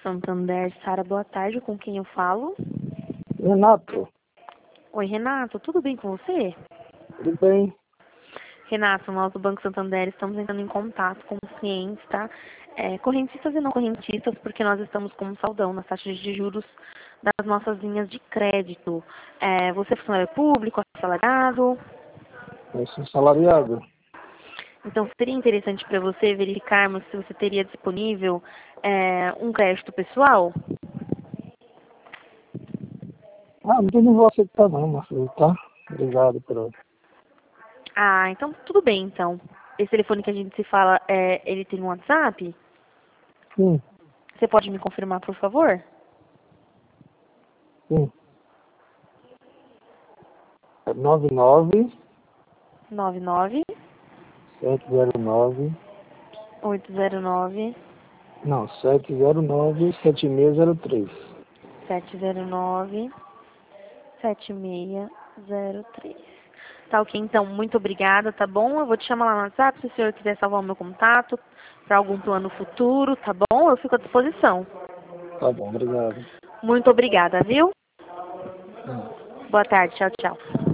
Santander. Sara, boa tarde. Com quem eu falo? Renato, Oi, Renato. Tudo bem com você? tudo bem? Renato, nós do Banco Santander estamos entrando em contato com os clientes, tá? Correntistas e não correntistas, porque nós estamos com um saldão nas taxas de juros das nossas linhas de crédito. Você é funcionário público, assalariado? Eu sou salariado. Então, seria interessante para você verificarmos se você teria disponível um crédito pessoal? Não vou aceitar não, Marcelo, tá? Obrigado por... Ah, então tudo bem, então. Esse telefone que a gente se fala, ele tem um WhatsApp? Sim, Você pode me confirmar, por favor? sim. É 99 99 709, 809 não, 709 7603. 709 7603. Tá ok, então, muito obrigada, tá bom? Eu vou te chamar lá no WhatsApp se o senhor quiser salvar o meu contato para algum plano futuro, tá bom? Eu fico à disposição. Tá bom, obrigado. Muito obrigada, viu? Hum. Boa tarde, tchau, tchau.